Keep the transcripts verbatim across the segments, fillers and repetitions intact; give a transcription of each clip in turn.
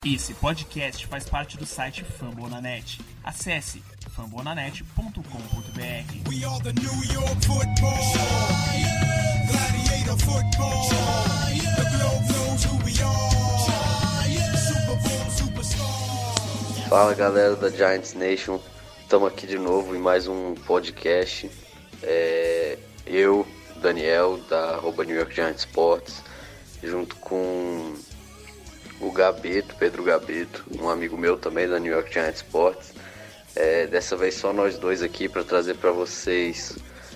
Esse podcast faz parte do site Fambonanet. Acesse fambonanet ponto com ponto b r. We are the New York Football Giants. Gladiator Football Giants. The globe knows who we are. Super Bowl superstars. Fala galera da Giants Nation, estamos aqui de novo em mais um podcast. É, eu, Daniel, da arroba New York Giants Sports, junto com o Gabeto, Pedro Gabeto, um amigo meu também da New York Giants Sports. É, dessa vez só nós dois aqui para trazer para vocês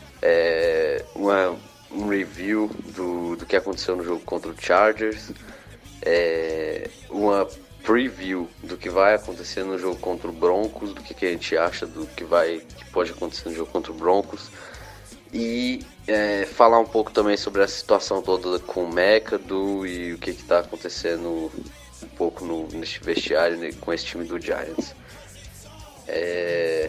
é, uma, um review do, do que aconteceu no jogo contra o Chargers, é, uma preview do que vai acontecer no jogo contra o Broncos, do que, que a gente acha do que, vai, que pode acontecer no jogo contra o Broncos, e é, falar um pouco também sobre a situação toda com o McAdoo e o que está acontecendo um pouco no, neste vestiário, né, com esse time do Giants. É...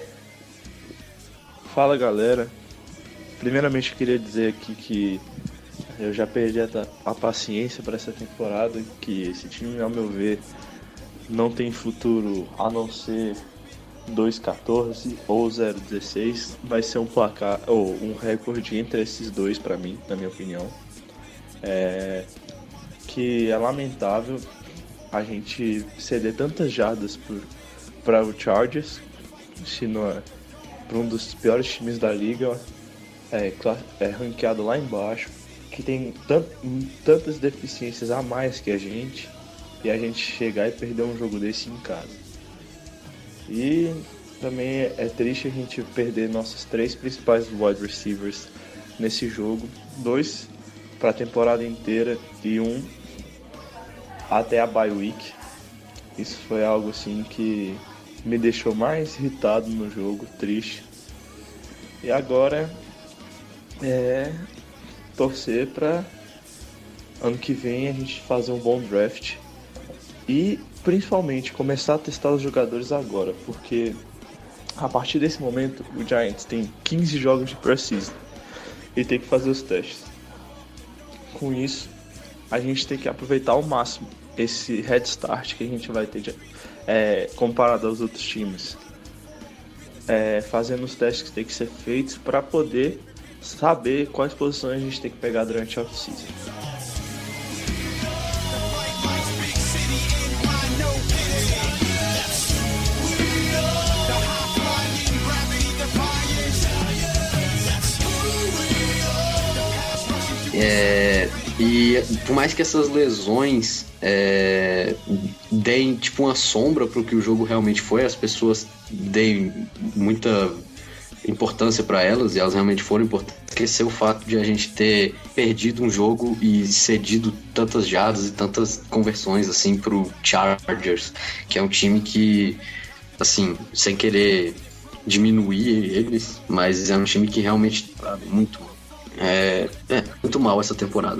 Fala galera, primeiramente eu queria dizer aqui que eu já perdi a, a paciência para essa temporada, que esse time, ao meu ver, não tem futuro a não ser dois quatorze ou zero dezesseis. Vai ser um placar ou um recorde entre esses dois para mim, na minha opinião. É... Que é lamentável a gente ceder tantas jardas para o Chargers, se não é para um dos piores times da liga, é, é ranqueado lá embaixo, que tem tant, tantas deficiências a mais que a gente, e a gente chegar e perder um jogo desse em casa. E também é, é triste a gente perder nossos três principais wide receivers nesse jogo, dois para a temporada inteira e um até a bye week. Isso foi algo assim que me deixou mais irritado no jogo, triste. E agora é torcer para ano que vem a gente fazer um bom draft e principalmente começar a testar os jogadores agora, porque a partir desse momento o Giants tem quinze jogos de pré-season e tem que fazer os testes. Com isso, a gente tem que aproveitar ao máximo esse head start que a gente vai ter de, é, comparado aos outros times, é, fazendo os testes que tem que ser feitos para poder saber quais posições a gente tem que pegar durante a off-season. É, e por mais que essas lesões é, deem tipo uma sombra para o que o jogo realmente foi, as pessoas deem muita importância para elas, e elas realmente foram importantes, esquecer o fato de a gente ter perdido um jogo e cedido tantas jardas e tantas conversões assim pro Chargers, que é um time que, assim, sem querer diminuir eles, mas é um time que realmente tá muito É, é muito mal essa temporada.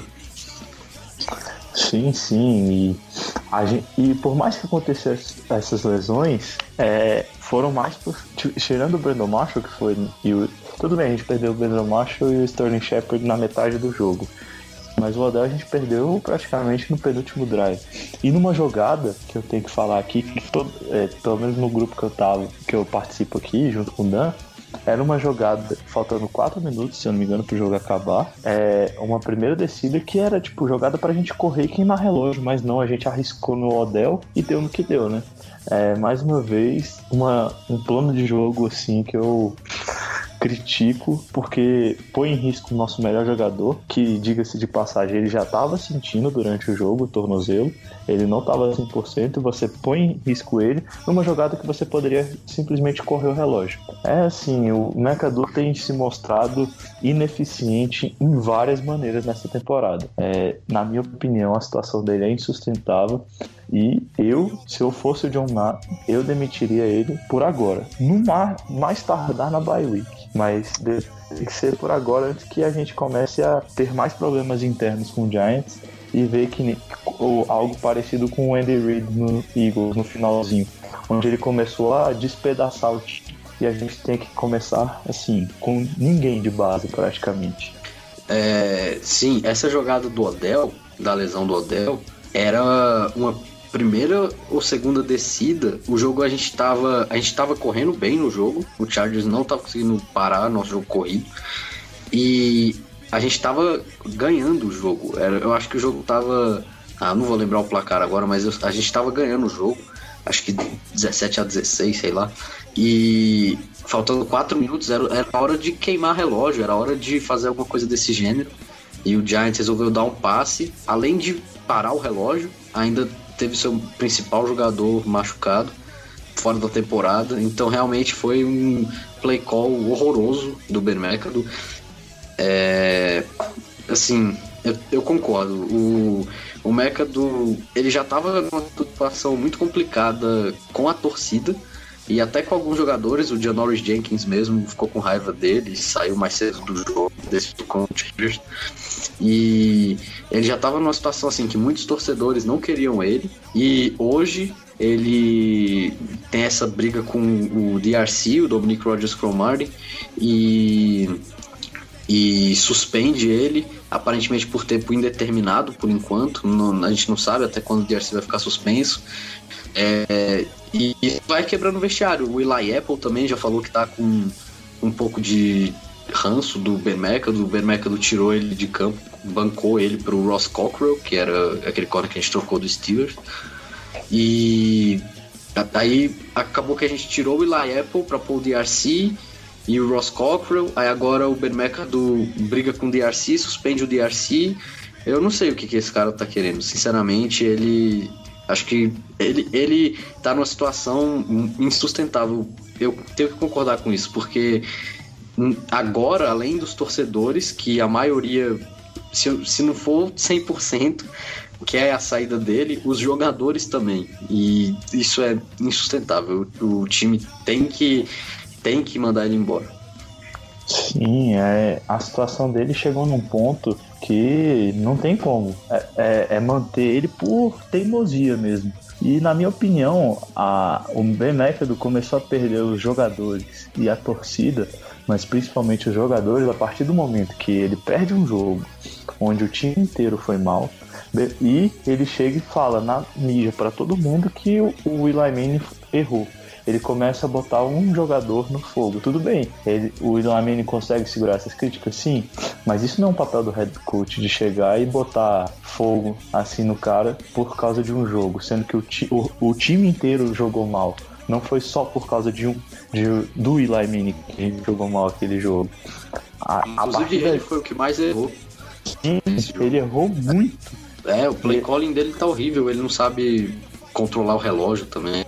Sim, sim. E, a gente, e por mais que acontecessem essas lesões, é, foram mais por, tirando o Brandon Marshall, que foi. E o, tudo bem, a gente perdeu o Brandon Marshall e o Sterling Shepard na metade do jogo. Mas o Odell a gente perdeu praticamente no penúltimo drive. E numa jogada que eu tenho que falar aqui, que todo, é, pelo menos no grupo que eu tava, que eu participo aqui, junto com o Dan, era uma jogada, faltando quatro minutos, se eu não me engano, pro jogo acabar. É uma primeira descida que era, tipo, jogada pra gente correr e queimar relógio, mas não, a gente arriscou no Odell e deu no que deu, né? É, mais uma vez, uma, um plano de jogo, assim, que eu critico, porque põe em risco o nosso melhor jogador, que, diga-se de passagem, ele já estava sentindo durante o jogo o tornozelo, ele não estava cem por cento, você põe em risco ele numa jogada que você poderia simplesmente correr o relógio. É assim, o McAdoo tem se mostrado ineficiente em várias maneiras nessa temporada. É, na minha opinião, a situação dele é insustentável. E eu, se eu fosse o John Madden, eu demitiria ele por agora. No mar, mais tardar na bye week. Mas tem que ser por agora, antes que a gente comece a ter mais problemas internos com o Giants e ver que ou, algo parecido com o Andy Reid no Eagles no finalzinho, onde ele começou a despedaçar o time. E a gente tem que começar assim, com ninguém de base praticamente. É, sim, essa jogada do Odell, da lesão do Odell, era uma primeira ou segunda descida, o jogo a gente tava, a gente tava correndo bem no jogo, o Chargers não tava conseguindo parar nosso jogo corrido, e a gente tava ganhando o jogo. Era, eu acho que o jogo tava, ah, não vou lembrar o placar agora, mas eu, a gente tava ganhando o jogo, acho que dezessete a dezesseis, sei lá, e faltando quatro minutos, era, era hora de queimar relógio, era hora de fazer alguma coisa desse gênero, e o Giants resolveu dar um passe, além de parar o relógio, ainda teve seu principal jogador machucado, fora da temporada, então realmente foi um play call horroroso do Ben McAdoo. É, assim, eu, eu concordo, o, o McAdoo, ele já estava numa situação muito complicada com a torcida, e até com alguns jogadores, o Janoris Jenkins mesmo ficou com raiva dele, saiu mais cedo do jogo, desse com o Chargers, e ele já estava numa situação assim que muitos torcedores não queriam ele, e hoje ele tem essa briga com o D R C, o Dominic Rodgers-Cromartie, e, e suspende ele, aparentemente por tempo indeterminado por enquanto, não, a gente não sabe até quando o D R C vai ficar suspenso. É, e vai quebrando o vestiário. O Eli Apple também já falou que tá com um pouco de ranço do Ben McAdoo. O Ben McAdoo tirou ele de campo, bancou ele pro Ross Cockrell, que era aquele corner que a gente trocou do Steelers. E aí acabou que a gente tirou o Eli Apple pra pôr o D R C e o Ross Cockrell. Aí agora o Ben McAdoo briga com o D R C, suspende o D R C. Eu não sei o que, que esse cara tá querendo. Sinceramente, ele... Acho que ele, ele tá numa situação insustentável. Eu tenho que concordar com isso, porque agora, além dos torcedores, que a maioria, se, se não for cem por cento, quer a saída dele, os jogadores também. E isso é insustentável. O time tem que, tem que mandar ele embora. Sim, é, a situação dele chegou num ponto que não tem como. É, é, é manter ele por teimosia mesmo. E na minha opinião, a, o Ben McAdoo começou a perder os jogadores e a torcida, mas principalmente os jogadores, a partir do momento que ele perde um jogo onde o time inteiro foi mal, e ele chega e fala na mídia para todo mundo que o, o Eli Manning errou. Ele começa a botar um jogador no fogo. Tudo bem, ele, o Eli Manning consegue segurar essas críticas? Sim, mas isso não é um papel do head coach de chegar e botar fogo assim no cara por causa de um jogo, sendo que o, ti, o, o time inteiro jogou mal. Não foi só por causa de um, de, do Eli Manning que jogou mal aquele jogo. A, Inclusive a ele foi o que mais errou. Sim, ele errou muito. É, o play calling dele tá horrível, ele não sabe controlar o relógio também.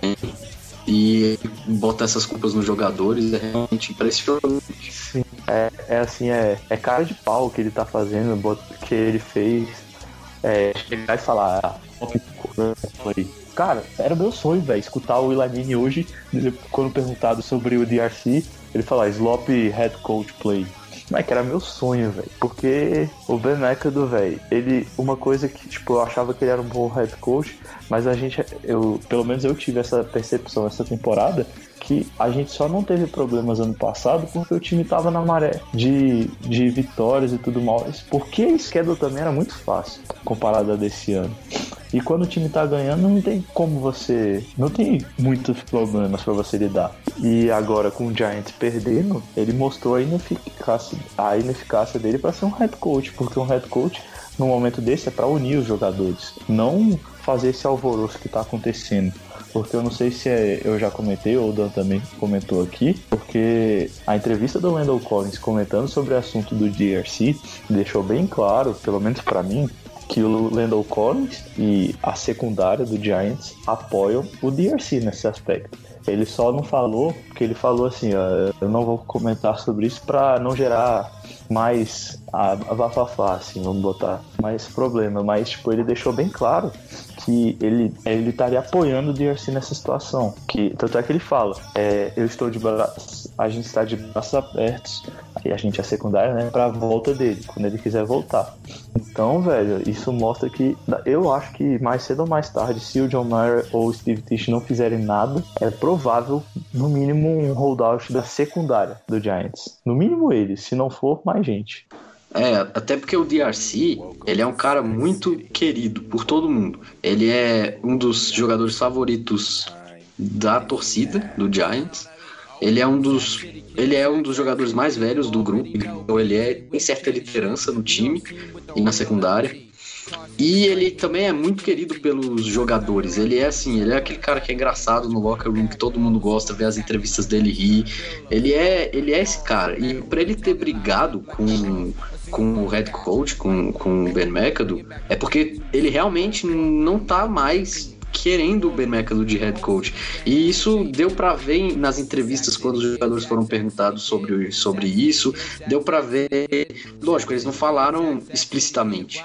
E botar essas culpas nos jogadores é realmente impressionante. Sim, é, é assim, é, é cara de pau que ele tá fazendo, que ele fez. É, chegar e falar, ah, cara, era meu sonho, velho, escutar o Eli Manning hoje, quando perguntado sobre o D R C, ele falar sloppy head coach play. Mas que era meu sonho, velho. Porque o Ben McAdoo, velho, ele... Uma coisa que, tipo, eu achava que ele era um bom head coach, mas a gente... eu Pelo menos eu tive essa percepção essa temporada, que a gente só não teve problemas ano passado porque o time tava na maré de, de vitórias e tudo mais. Porque a schedule também era muito fácil, comparado a desse ano. E quando o time tá ganhando, não tem como você... Não tem muitos problemas pra você lidar. E agora, com o Giants perdendo, ele mostrou a ineficácia, a ineficácia dele pra ser um head coach. Porque um head coach, no momento desse, é pra unir os jogadores. Não fazer esse alvoroço que tá acontecendo. Porque eu não sei se é, eu já comentei, ou o Dan também comentou aqui, porque a entrevista do Landon Collins comentando sobre o assunto do D R C deixou bem claro, pelo menos pra mim, que o Landon Collins e a secundária do Giants apoiam o D R C nesse aspecto. Ele só não falou, porque ele falou assim, ó, eu não vou comentar sobre isso para não gerar mais a, a bafafá, assim, vamos botar mais problema, mas tipo, ele deixou bem claro que ele, ele estaria apoiando o D R C nessa situação, que, tanto é que ele fala, é, eu estou de braços, a gente está de braços abertos, e a gente é secundária, né, pra volta dele, quando ele quiser voltar. Então, velho, isso mostra que, eu acho que mais cedo ou mais tarde, se o John Mara ou o Steve Tisch não fizerem nada, é provável, no mínimo, um holdout da secundária do Giants. No mínimo eles, se não for, mais gente. É, até porque o D R C, ele é um cara muito querido por todo mundo. Ele é um dos jogadores favoritos da torcida do Giants. Ele é um dos, ele é um dos jogadores mais velhos do grupo, então ele é, tem certa liderança no time e na secundária. E ele também é muito querido pelos jogadores. Ele é assim, ele é aquele cara que é engraçado no locker room, que todo mundo gosta, vê as entrevistas dele rir. Ele é, ele é esse cara. E pra ele ter brigado com, com o head coach, com, com o Ben McAdoo, é porque ele realmente não tá mais querendo o Ben McAdoo de head coach. E isso deu pra ver nas entrevistas quando os jogadores foram perguntados sobre, sobre isso. Deu pra ver, lógico, eles não falaram explicitamente,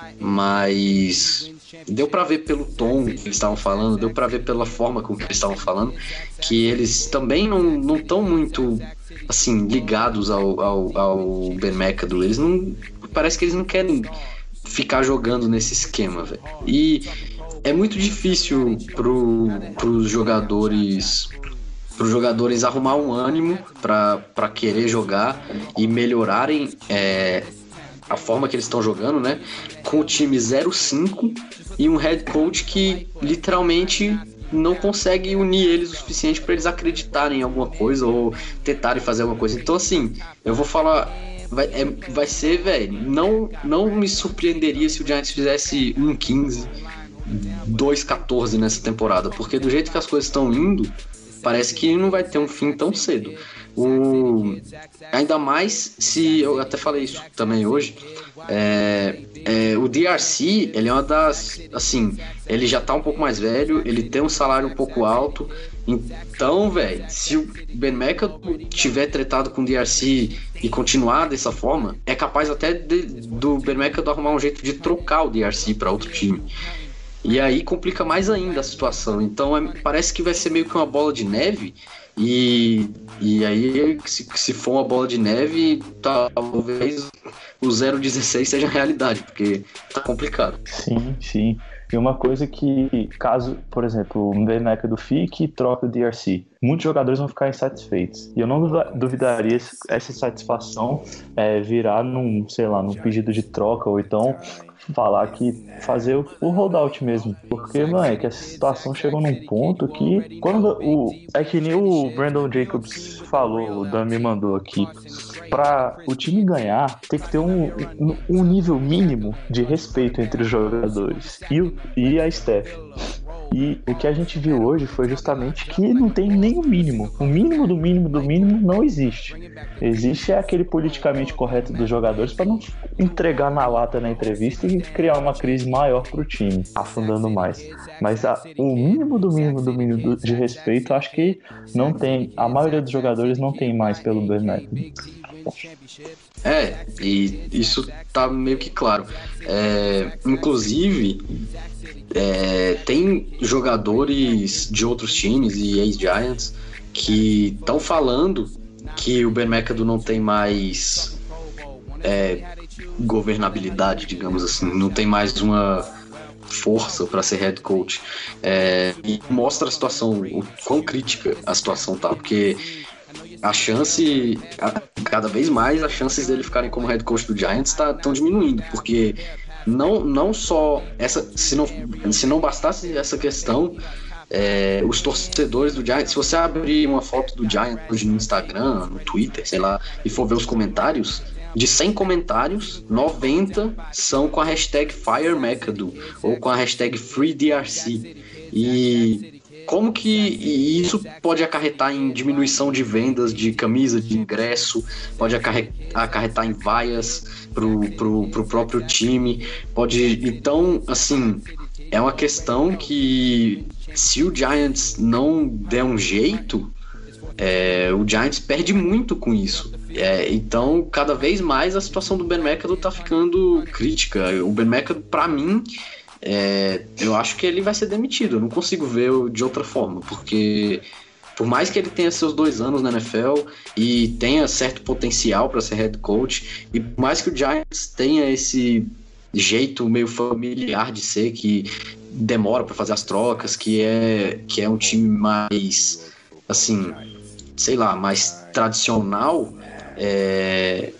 mas deu pra ver pelo tom que eles estavam falando, deu pra ver pela forma com que eles estavam falando, que eles também não não estão muito assim ligados ao, ao, ao Ben McAdoo. Eles não, parece que eles não querem ficar jogando nesse esquema, velho. E é muito difícil pro, pros jogadores pros jogadores arrumar um ânimo para querer jogar e melhorarem é, a forma que eles estão jogando, né? Com o time zero cinco e um head coach que literalmente não consegue unir eles o suficiente para eles acreditarem em alguma coisa ou tentarem fazer alguma coisa. Então, assim, eu vou falar... Vai, é, vai ser, velho, não, não me surpreenderia se o Giants fizesse um quinze, dois catorze nessa temporada, porque do jeito que as coisas estão indo, parece que não vai ter um fim tão cedo. O, ainda mais se, eu até falei isso também hoje, é, é, o D R C, ele é uma das, assim, ele já tá um pouco mais velho, ele tem um salário um pouco alto, então, velho, se o Ben McAdoo tiver tretado com o D R C e continuar dessa forma, é capaz até de, do Ben McAdoo arrumar um jeito de trocar o D R C para outro time. E aí complica mais ainda a situação. Então é, parece que vai ser meio que uma bola de neve. E, e aí, se, se for uma bola de neve, talvez o zero dezesseis seja a realidade, porque tá complicado. Sim, sim. E uma coisa que, caso, por exemplo, o Ben McAdoo fique e troque o D R C, muitos jogadores vão ficar insatisfeitos. E eu não duvidaria essa insatisfação é, virar num, sei lá, num pedido de troca, ou então falar que fazer o, o holdout mesmo. Porque, mano, é que a situação chegou num ponto que quando o... É que nem o Brandon Jacobs falou, o Dan me mandou aqui. Pra o time ganhar, tem que ter um, um nível mínimo de respeito entre os jogadores e, o, e a staff. E o que a gente viu hoje foi justamente que não tem nem o mínimo. O mínimo do mínimo do mínimo não existe. Existe é aquele politicamente correto dos jogadores para não entregar na lata na entrevista e criar uma crise maior para o time, afundando mais. Mas a, o mínimo do mínimo do mínimo de respeito, acho que não tem. A maioria dos jogadores não tem mais pelo Ben McAdoo. É, e isso tá meio que claro. É, inclusive, é, tem jogadores de outros times e ex-Giants que estão falando que o Ben McAdoo não tem mais é, governabilidade, digamos assim, não tem mais uma força para ser head coach. É, e mostra a situação, o quão crítica a situação tá, porque a chance, a, cada vez mais as chances dele ficarem como head coach do Giants estão tá, diminuindo, porque não, não só essa, se não, se não bastasse essa questão, é, os torcedores do Giants, se você abrir uma foto do Giants hoje no Instagram, no Twitter, sei lá, e for ver os comentários, de cem comentários, noventa são com a hashtag FireMcAdoo ou com a hashtag FreeDRC. E como que isso pode acarretar em diminuição de vendas de camisa, de ingresso, pode acarretar em vaias pro, pro, pro próprio time, pode... Então, assim, é uma questão que se o Giants não der um jeito, é, o Giants perde muito com isso. É, então, cada vez mais a situação do Ben McAdoo tá ficando crítica. O Ben McAdoo, pra mim... É, eu acho que ele vai ser demitido. Eu não consigo ver de outra forma, porque por mais que ele tenha seus dois anos na N F L e tenha certo potencial para ser head coach, e por mais que o Giants tenha esse jeito meio familiar de ser, que demora para fazer as trocas, que é, que é um time mais, assim, sei lá, mais tradicional, é,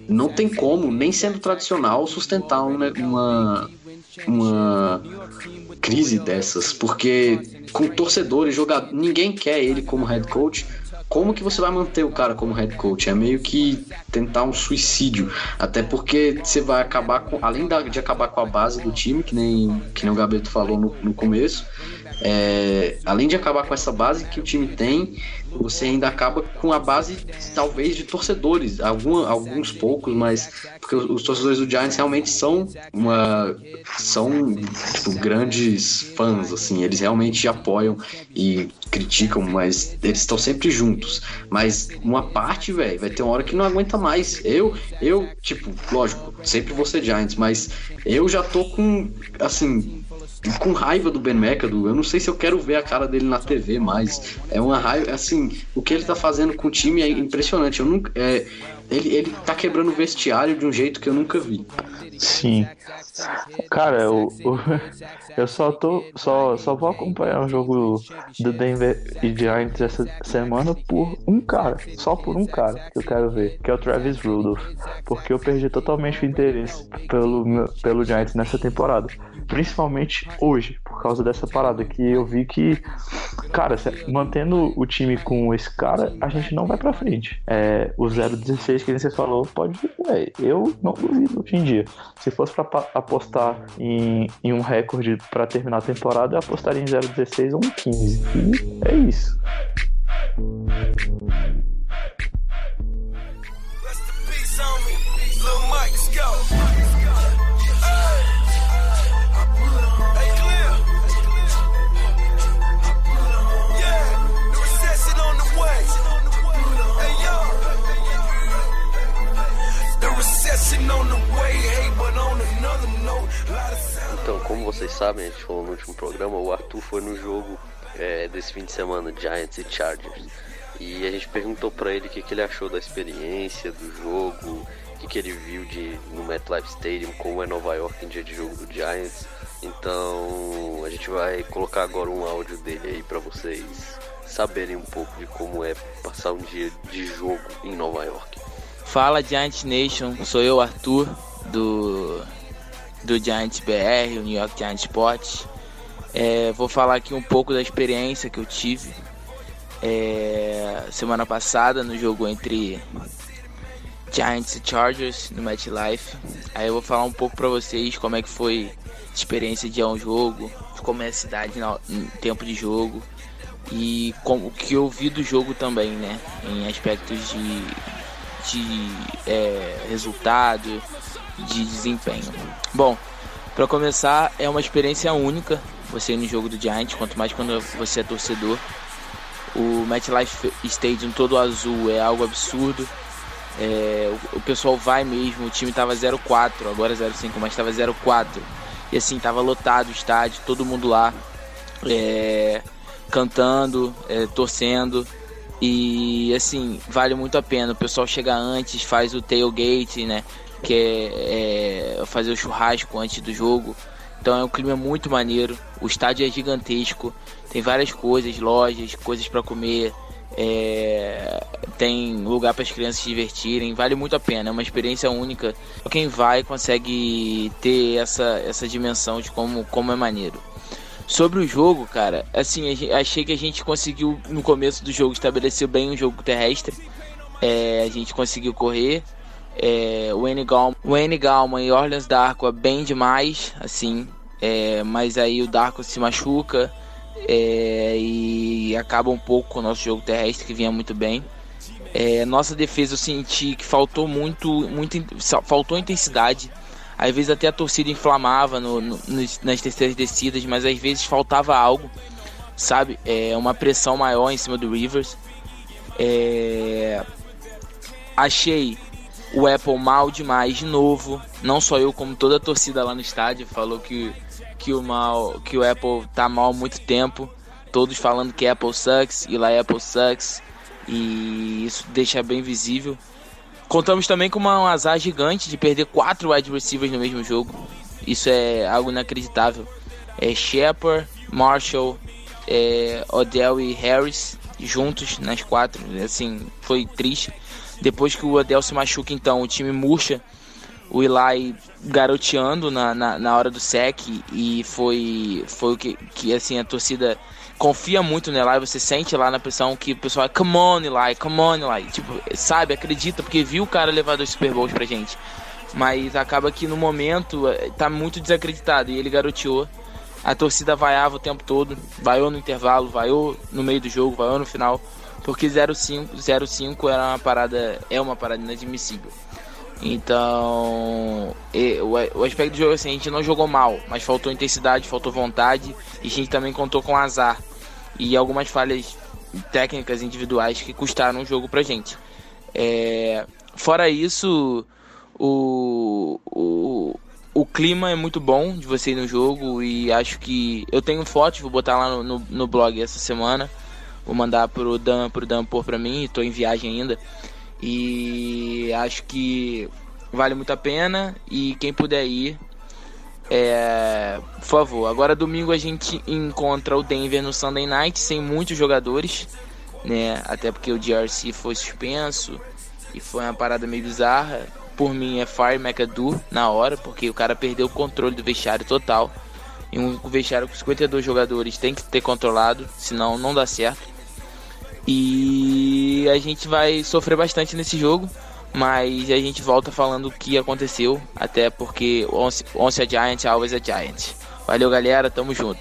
não tem como, nem sendo tradicional, sustentar uma, uma, uma crise dessas, porque com torcedores, jogadores, ninguém quer ele como head coach. Como que você vai manter o cara como head coach? É meio que tentar um suicídio, até porque você vai acabar com, além de acabar com a base do time, que nem, que nem o Gabeto falou no, no começo, é, além de acabar com essa base que o time tem, você ainda acaba com a base, talvez, de torcedores, algum, alguns poucos, mas porque os, os torcedores do Giants realmente são uma, são tipo, grandes fãs, assim, eles realmente apoiam e criticam, mas eles estão sempre juntos. Mas uma parte, velho, vai ter uma hora que não aguenta mais. Eu, eu, tipo, lógico, sempre vou ser Giants, mas eu já tô com, assim, com raiva do Ben McAdoo. Eu não sei se eu quero ver a cara dele na T V mais. É uma raiva, assim, o que ele tá fazendo com o time é impressionante. Eu nunca, é, ele, ele tá quebrando o vestiário de um jeito que eu nunca vi. Sim. Cara, eu, eu, eu só tô só, só vou acompanhar o jogo do Denver e Giants essa semana por um cara, só por um cara que eu quero ver, que é o Travis Rudolph, porque eu perdi totalmente o interesse pelo, pelo Giants nessa temporada, principalmente hoje, por causa dessa parada que eu vi que, cara, mantendo o time com esse cara, a gente não vai pra frente. É, o zero dezesseis que você falou, pode é, eu não duvido hoje em dia. Se fosse pra apostar em, em um recorde pra terminar a temporada, eu apostaria em zero dezesseis ou um quinze. E é isso. Então, como vocês sabem, a gente falou no último programa, o Arthur foi no jogo é, desse fim de semana, Giants e Chargers, e a gente perguntou pra ele o que, que ele achou da experiência do jogo, o que, que ele viu de, no MetLife Stadium, como é Nova York em dia de jogo do Giants. Então a gente vai colocar agora um áudio dele aí pra vocês saberem um pouco de como é passar um dia de jogo em Nova York. Fala Giants Nation, sou eu, Arthur, do, do Giants B R, o New York Giants Sports. É, vou falar aqui um pouco da experiência que eu tive é, semana passada no jogo entre Giants e Chargers no MetLife. Aí eu vou falar um pouco pra vocês como é que foi a experiência de ir a um jogo, como é a cidade em tempo de jogo e como, o que eu vi do jogo também, né, em aspectos de de é, resultado, de desempenho. Bom, para começar, é uma experiência única você ir no jogo do Giants, quanto mais quando você é torcedor. O MetLife Stadium todo azul é algo absurdo. É, o, o pessoal vai mesmo, o time tava zero quatro, agora zero cinco, mas tava zero quatro. E assim, tava lotado o estádio, todo mundo lá, é, cantando, é, torcendo. E assim, vale muito a pena. O pessoal chega antes, faz o tailgate, né? Que é, é fazer o churrasco antes do jogo. Então é um clima muito maneiro. O estádio é gigantesco. Tem várias coisas, lojas, coisas para comer. É, tem lugar para as crianças se divertirem. Vale muito a pena. É uma experiência única. Quem vai consegue ter essa, essa dimensão de como, como é maneiro. Sobre o jogo, cara, assim, achei que a gente conseguiu, no começo do jogo, estabelecer bem o jogo terrestre. É, a gente conseguiu correr. É, o Wayne Gallman, Wayne Gallman e Orleans Darkwa bem demais, assim. É, mas aí o Darkwa se machuca é, e acaba um pouco com o nosso jogo terrestre, que vinha muito bem. É, nossa defesa eu senti que faltou muito, muito faltou intensidade. Às vezes até a torcida inflamava no, no, nas terceiras descidas, mas às vezes faltava algo, sabe? É, uma pressão maior em cima do Rivers. É, achei o Apple mal demais de novo. Não só eu, como toda a torcida lá no estádio falou que, que, o, mal, que o Apple tá mal há muito tempo. Todos falando que Apple sucks e lá Apple sucks. E isso deixa bem visível. Contamos também com uma, um azar gigante de perder quatro wide receivers no mesmo jogo. Isso é algo inacreditável. É Shepard, Marshall, é, Odell e Harris juntos nas quatro. Assim, foi triste. Depois que o Odell se machuca, então, o time murcha, o Eli garoteando na, na, na hora do sec, e foi, foi o que, que assim, a torcida confia muito no Eli. Você sente lá na pressão que o pessoal é come on Eli, come on Eli, tipo, sabe, acredita, porque viu o cara levar dois Super Bowls pra gente, mas acaba que no momento tá muito desacreditado, e ele garoteou, a torcida vaiava o tempo todo, vaiou no intervalo, vaiou no meio do jogo, vaiou no final, porque zero cinco era uma parada, é uma parada inadmissível. Então, o aspecto do jogo, assim, a gente não jogou mal, mas faltou intensidade, faltou vontade, e a gente também contou com azar e algumas falhas técnicas individuais que custaram o jogo pra gente. É, fora isso, o, o, o clima é muito bom de você ir no jogo, e acho que eu tenho fotos, vou botar lá no, no, no blog essa semana, vou mandar pro Dan, pro Dan pôr pra mim, tô em viagem ainda. E acho que vale muito a pena, e quem puder ir, é, por favor. Agora domingo a gente encontra o Denver no Sunday Night, sem muitos jogadores, né? Até porque o G R C foi suspenso e foi uma parada meio bizarra. Por mim é fire McAdoo na hora, porque o cara perdeu o controle do vestiário total, e um vestiário com cinquenta e dois jogadores tem que ter controlado, senão não dá certo. E a gente vai sofrer bastante nesse jogo, mas a gente volta falando o que aconteceu, até porque once, once a Giant, always a Giant. Valeu, galera, tamo junto.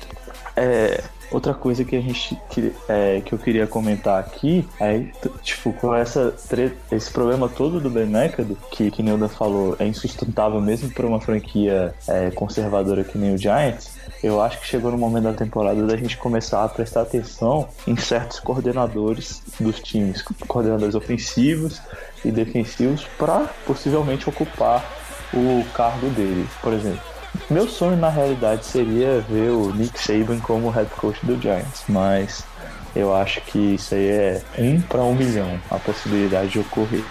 É, outra coisa que a gente que, é, que eu queria comentar aqui é, tipo, com essa tre- esse problema todo do Ben McAdoo, que, que Nilda falou, é insustentável mesmo para uma franquia é, conservadora que nem o Giants. Eu acho que chegou no momento da temporada da gente começar a prestar atenção em certos coordenadores dos times, coordenadores ofensivos e defensivos, para possivelmente ocupar o cargo dele. Por exemplo, meu sonho na realidade seria ver o Nick Saban como head coach do Giants, mas eu acho que isso aí é um para um milhão a possibilidade de ocorrer.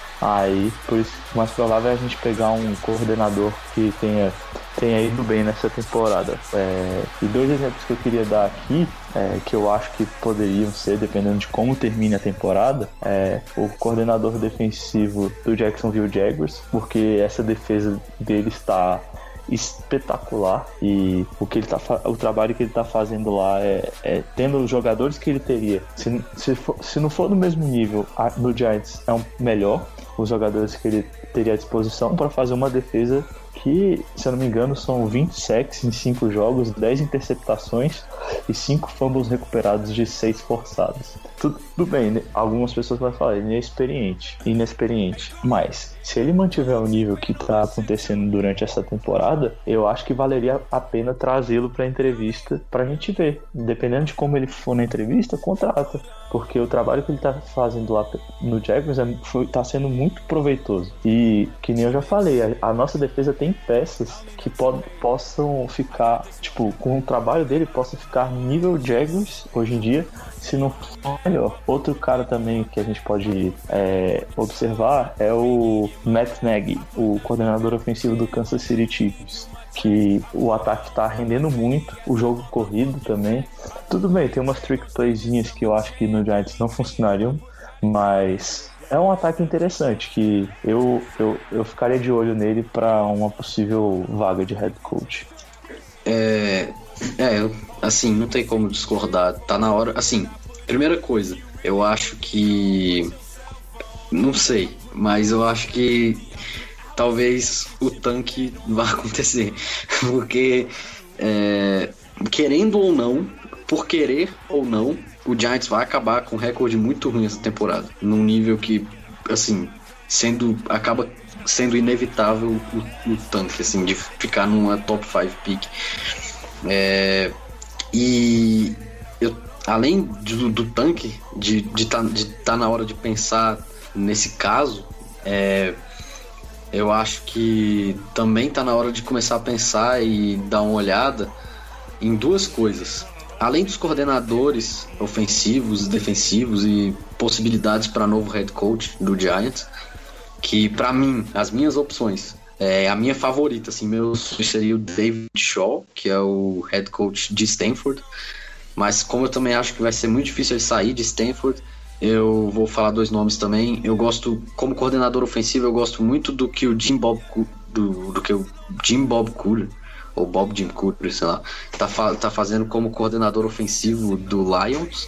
Aí, por isso, o mais provável é a gente pegar um coordenador que tenha, tenha ido bem nessa temporada. É, e dois exemplos que eu queria dar aqui, é, que eu acho que poderiam ser, dependendo de como termine a temporada, é o coordenador defensivo do Jacksonville Jaguars, porque essa defesa dele está espetacular, e o, que ele tá, o trabalho que ele está fazendo lá é, é tendo os jogadores que ele teria. Se, se, for, se não for no mesmo nível, a, no Giants é um melhor, os jogadores que ele teria à disposição para fazer uma defesa que, se eu não me engano, são vinte sacks em cinco jogos, dez interceptações e cinco fumbles recuperados de seis forçados. Tudo, tudo bem, né? Algumas pessoas vão falar, ele é experiente, inexperiente, mas se ele mantiver o nível que está acontecendo durante essa temporada, eu acho que valeria a pena trazê-lo para a entrevista para a gente ver. Dependendo de como ele for na entrevista, contrata, porque o trabalho que ele está fazendo lá no Jaguars está sendo muito proveitoso. E, que nem eu já falei, a, a nossa defesa tem peças que pod, possam ficar, tipo, com o trabalho dele, possa ficar nível Jaguars hoje em dia, se não for melhor. Outro cara também que a gente pode é, observar é o Matt Nagy, o coordenador ofensivo do Kansas City Chiefs, que o ataque tá rendendo muito, o jogo corrido também. Tudo bem, tem umas trick playzinhas que eu acho que no Giants não funcionariam, mas é um ataque interessante que eu, eu, eu ficaria de olho nele para uma possível vaga de head coach. É, é, assim, não tem como discordar. Tá na hora, assim, primeira coisa, eu acho que, não sei, mas eu acho que talvez o tanque vá acontecer, porque é, querendo ou não, por querer ou não, o Giants vai acabar com um recorde muito ruim essa temporada, num nível que, assim, sendo, acaba sendo inevitável o, o tanque, assim, de ficar numa top cinco pick. É, e eu, além do, do tanque, de estar de tá, de tá na hora de pensar nesse caso, é, eu acho que também está na hora de começar a pensar e dar uma olhada em duas coisas. Além dos coordenadores ofensivos, defensivos e possibilidades para novo head coach do Giants, que para mim, as minhas opções, é, a minha favorita, assim, meu seria o David Shaw, que é o head coach de Stanford, mas como eu também acho que vai ser muito difícil ele sair de Stanford, eu vou falar dois nomes também. Eu gosto, como coordenador ofensivo, eu gosto muito do que o Jim Bob do, do que o Jim Bob Cooter, ou Bob Jim Cooter, sei lá, tá, tá fazendo como coordenador ofensivo do Lions.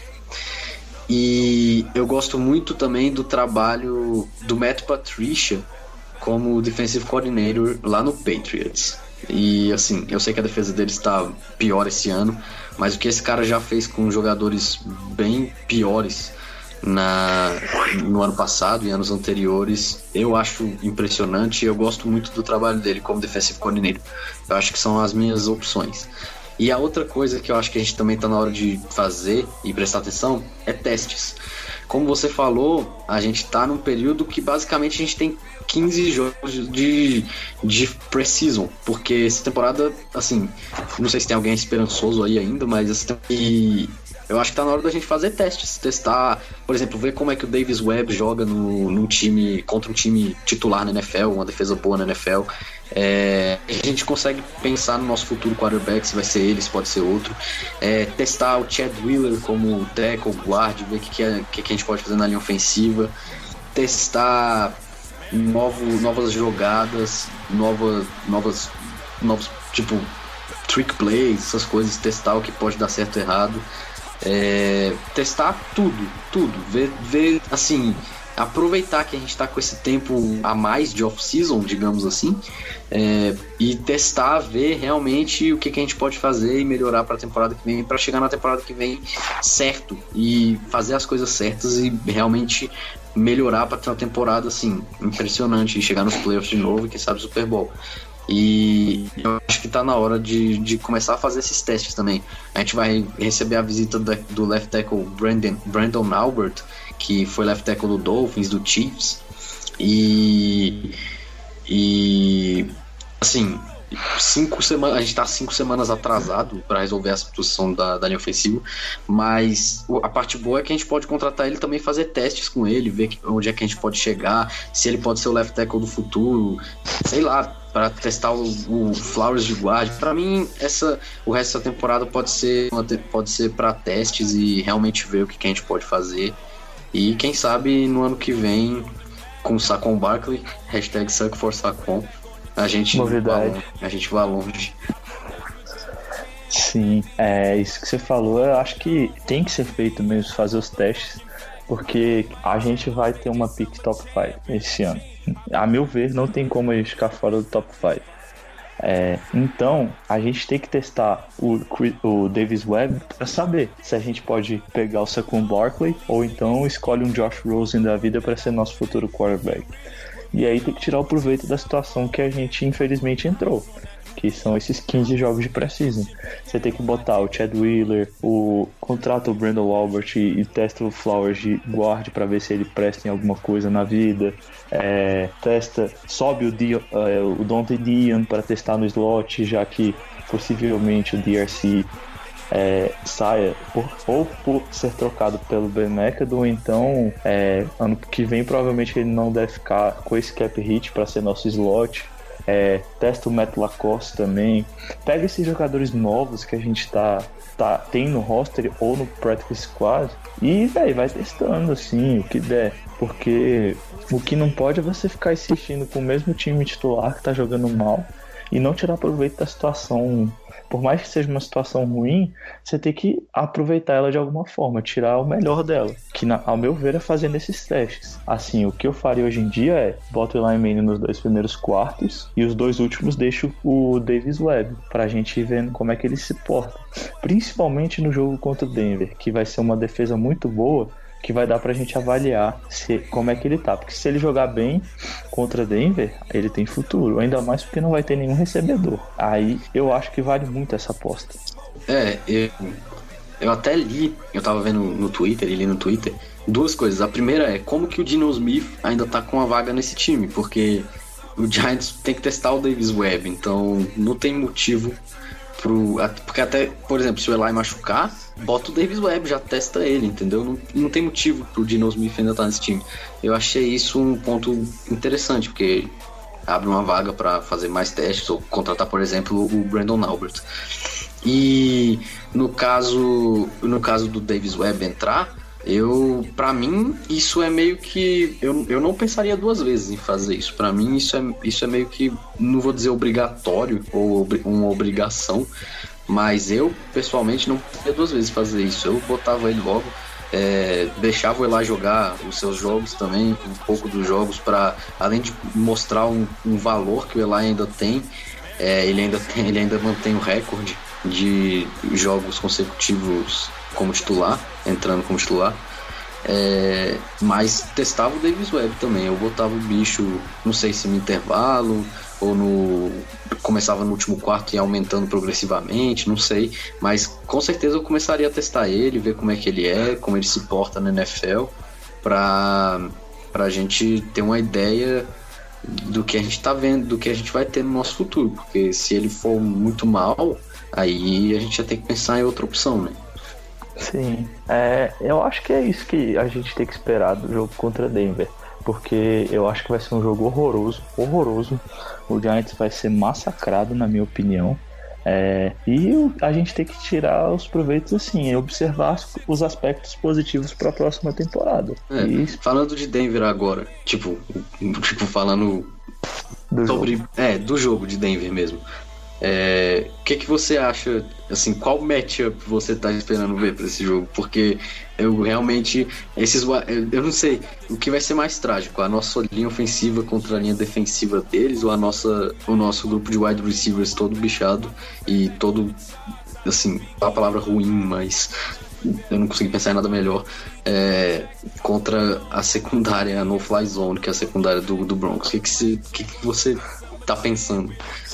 E eu gosto muito também do trabalho do Matt Patricia como defensive coordinator lá no Patriots. E assim, eu sei que a defesa dele está pior esse ano, mas o que esse cara já fez com jogadores bem piores na, no ano passado e anos anteriores, eu acho impressionante. Eu gosto muito do trabalho dele como defensive coordinator. Eu acho que são as minhas opções. E a outra coisa que eu acho que a gente também está na hora de fazer e prestar atenção é testes. Como você falou, a gente está num período que basicamente a gente tem quinze jogos de, de pre-season, porque essa temporada, assim, não sei se tem alguém esperançoso aí ainda, mas assim, e eu acho que tá na hora da gente fazer testes, testar, por exemplo, ver como é que o Davis Webb joga no, num time, contra um time titular na N F L, uma defesa boa na N F L. É, a gente consegue pensar no nosso futuro quarterback, se vai ser ele, se pode ser outro. É, testar o Chad Wheeler como tackle, guard, ver o que, que, é, que, que a gente pode fazer na linha ofensiva. Testar novo, novas jogadas, nova, novas, novos, tipo, trick plays, essas coisas, testar o que pode dar certo ou errado. É, testar tudo, tudo, ver, ver, assim, aproveitar que a gente está com esse tempo a mais de off-season, digamos assim, é, e testar, ver realmente o que, que a gente pode fazer e melhorar para a temporada que vem, para chegar na temporada que vem certo e fazer as coisas certas e realmente melhorar para ter uma temporada assim impressionante e chegar nos playoffs de novo e quem sabe Super Bowl. E eu acho que tá na hora de, de começar a fazer esses testes também. A gente vai receber a visita da, do left tackle Brandon, Brandon Albert, que foi left tackle do Dolphins, do Chiefs. E, e assim, cinco semanas, a gente tá cinco semanas atrasado para resolver a situação da, da linha ofensiva, mas a parte boa é que a gente pode contratar ele também, fazer testes com ele, ver que, onde é que a gente pode chegar, se ele pode ser o left tackle do futuro, sei lá, para testar o, o Flowers de guarda. Para mim, essa, o resto da temporada pode ser, pode ser para testes e realmente ver o que, que a gente pode fazer. E quem sabe no ano que vem, com o Saquon Barkley, hashtag Suck for Saquon, a gente, vai, a gente vai longe. Sim, é isso que você falou. Eu acho que tem que ser feito mesmo, fazer os testes, porque a gente vai ter uma pick top cinco esse ano. A meu ver, não tem como a gente ficar fora do top cinco. É, então, a gente tem que testar o, o Davis Webb para saber se a gente pode pegar o Saquon Barkley ou então escolhe um Josh Rosen da vida para ser nosso futuro quarterback. E aí tem que tirar o proveito da situação que a gente infelizmente entrou, que são esses quinze jogos de pré-season. Você tem que botar o Chad Wheeler, o contrata o Brandon Albert e, e testa o Flowers de guard para ver se ele presta em alguma coisa na vida. É, testa, sobe o, Dion, é, o Dante Dion para testar no slot, já que possivelmente o D R C é, saia por, ou por ser trocado pelo Ben McAdoo, então é, ano que vem provavelmente ele não deve ficar com esse cap hit para ser nosso slot. É, testa o Matt Lacoste também. Pega esses jogadores novos que a gente tá, tá, tem no roster ou no practice squad e véio, vai testando assim o que der, porque o que não pode é você ficar insistindo com o mesmo time titular que tá jogando mal e não tirar proveito da situação. Por mais que seja uma situação ruim, você tem que aproveitar ela de alguma forma, tirar o melhor dela, que na, ao meu ver é fazendo esses testes. Assim, o que eu faria hoje em dia é boto o lineman nos dois primeiros quartos e os dois últimos deixo o Davis Webb, pra gente ir vendo como é que ele se porta, principalmente no jogo contra o Denver, que vai ser uma defesa muito boa, que vai dar pra gente avaliar se, como é que ele tá, porque se ele jogar bem contra Denver, ele tem futuro, ainda mais porque não vai ter nenhum recebedor. Aí eu acho que vale muito essa aposta. É, eu, eu até li, eu tava vendo no Twitter, e li no Twitter, duas coisas. A primeira é como que o Dino Smith ainda tá com uma vaga nesse time, porque o Giants tem que testar o Davis Webb, então não tem motivo pro, porque até, por exemplo, se o Eli machucar, bota o Davis Webb, já testa ele, entendeu? Não, não tem motivo pro Dino Smith ainda estar nesse time. Eu achei isso um ponto interessante, porque abre uma vaga para fazer mais testes ou contratar, por exemplo, o Brandon Albert. E no caso, no caso do Davis Webb entrar, Eu, pra mim, isso é meio que... Eu, eu não pensaria duas vezes em fazer isso. Pra mim, isso é, isso é meio que, não vou dizer obrigatório ou obri, uma obrigação, mas eu, pessoalmente, não pensaria duas vezes em fazer isso. Eu botava ele logo, é, deixava o Eli jogar os seus jogos também, um pouco dos jogos, pra, além de mostrar um, um valor que o Eli ainda tem, é, ele, ainda tem ele ainda mantém o recorde de jogos consecutivos como titular, entrando como titular, é, mas testava o Davis Webb também. Eu botava o bicho, não sei se no intervalo ou no começava no último quarto e ia aumentando progressivamente, não sei, mas com certeza eu começaria a testar ele, ver como é que ele é, como ele se porta na N F L, pra, pra gente ter uma ideia do que a gente tá vendo, do que a gente vai ter no nosso futuro, porque se ele for muito mal, aí a gente já tem que pensar em outra opção, né? Sim, é, eu acho que é isso que a gente tem que esperar do jogo contra Denver, porque eu acho que vai ser um jogo horroroso, horroroso. O Giants vai ser massacrado, na minha opinião, é, e a gente tem que tirar os proveitos assim, observar os aspectos positivos para a próxima temporada. É, e... Falando de Denver agora, tipo, tipo falando do sobre jogo. É, do jogo de Denver mesmo. É, o que, que você acha, assim, qual matchup você tá esperando ver para esse jogo? Porque eu realmente, esses, eu não sei, o que vai ser mais trágico, a nossa linha ofensiva contra a linha defensiva deles, ou a nossa, o nosso grupo de wide receivers todo bichado e todo, assim, a palavra ruim, mas eu não consegui pensar em nada melhor, é, contra a secundária, a no-fly zone, que é a secundária do, do Broncos. O que, que, você, que, que você tá pensando?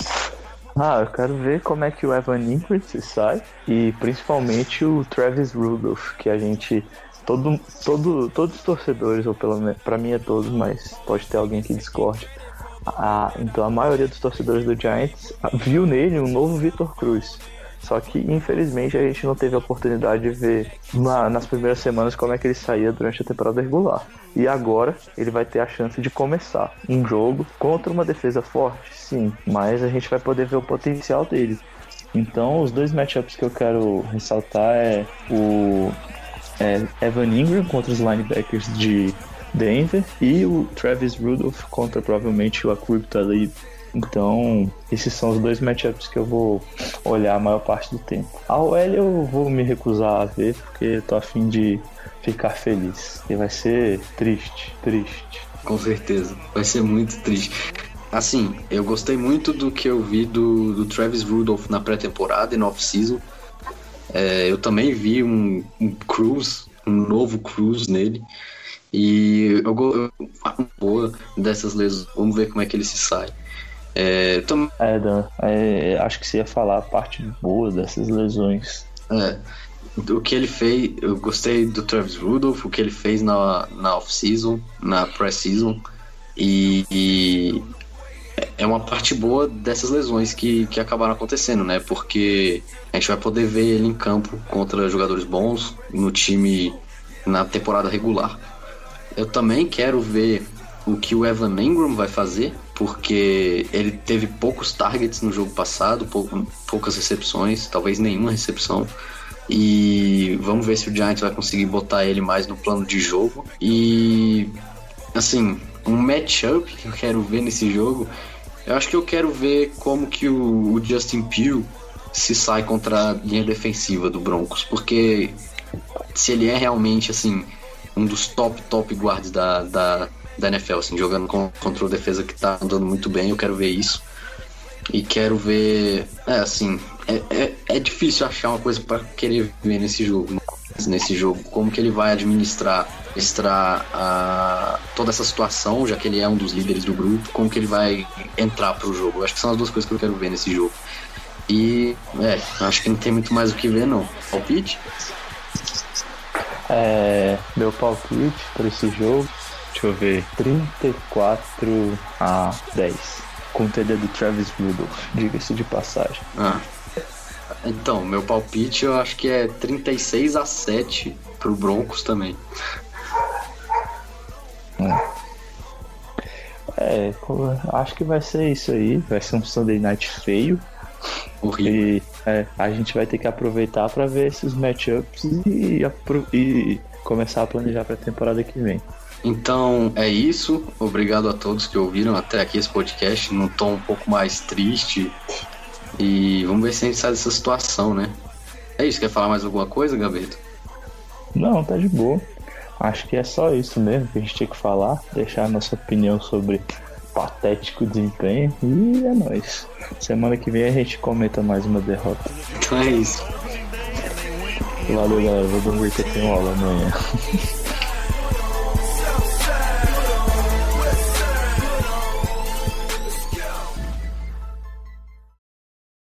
Ah, eu quero ver como é que o Evan Ingram se sai e principalmente o Travis Rudolph, que a gente, todo, todo, todos os torcedores, ou pelo menos, pra mim é todos, mas pode ter alguém que discorde, ah, então a maioria dos torcedores do Giants viu nele um novo Victor Cruz. Só que, infelizmente, a gente não teve a oportunidade de ver na, nas primeiras semanas como é que ele saía durante a temporada regular. E agora ele vai ter a chance de começar um jogo contra uma defesa forte, sim, mas a gente vai poder ver o potencial dele. Então, os dois matchups que eu quero ressaltar é o é, Evan Ingram contra os linebackers de Denver e o Travis Rudolph contra provavelmente o Aqib Talib. Então, esses são os dois matchups que eu vou olhar a maior parte do tempo. A O L eu vou me recusar a ver, porque eu tô a fim de ficar feliz. E vai ser triste, triste. Com certeza, vai ser muito triste. Assim, eu gostei muito do que eu vi do, do Travis Rudolph na pré-temporada e no off-season. É, eu também vi um, um Cruz, um novo Cruz nele. E eu gosto boa dessas lesões. Vamos ver como é que ele se sai. É, tam... é, Dan, é, acho que você ia falar a parte boa dessas lesões. É, o que ele fez, eu gostei do Travis Rudolph, o que ele fez na, na off-season, na pré-season, e, e é uma parte boa dessas lesões que, que acabaram acontecendo, né? Porque a gente vai poder ver ele em campo contra jogadores bons no time na temporada regular. Eu também quero ver o que o Evan Ingram vai fazer, porque ele teve poucos targets no jogo passado, pou, poucas recepções, talvez nenhuma recepção, e vamos ver se o Giants vai conseguir botar ele mais no plano de jogo. E assim, um matchup que eu quero ver nesse jogo, eu acho que eu quero ver como que o, o Justin Pugh se sai contra a linha defensiva do Broncos, porque se ele é realmente assim um dos top top guards da, da da N F L, assim, jogando contra o defesa que tá andando muito bem, eu quero ver isso. E quero ver, é assim, é, é, é difícil achar uma coisa para querer ver nesse jogo, nesse jogo, como que ele vai administrar, administrar a, toda essa situação, já que ele é um dos líderes do grupo, como que ele vai entrar pro jogo. Eu acho que são as duas coisas que eu quero ver nesse jogo. E, é, acho que não tem muito mais o que ver, não. Palpite? É, meu palpite para esse jogo, deixa eu ver, trinta e quatro a dez, com o T D do Travis Rudolph, diga-se de passagem. Ah, então, meu palpite eu acho que é trinta e seis a sete pro Broncos também. É, acho que vai ser isso aí, vai ser um Sunday Night feio. Horrível. E é, a gente vai ter que aproveitar para ver esses matchups e, e começar a planejar para a temporada que vem. Então é isso, obrigado a todos que ouviram até aqui esse podcast num tom um pouco mais triste, e vamos ver se a gente sai dessa situação, né? É isso, quer falar mais alguma coisa, Gabeto? Não, tá de boa. Acho que é só isso mesmo que a gente tinha que falar, deixar a nossa opinião sobre patético desempenho, e é nóis. Semana que vem a gente comenta mais uma derrota. Então é isso. Valeu, galera, vou dormir que eu tenho aula amanhã.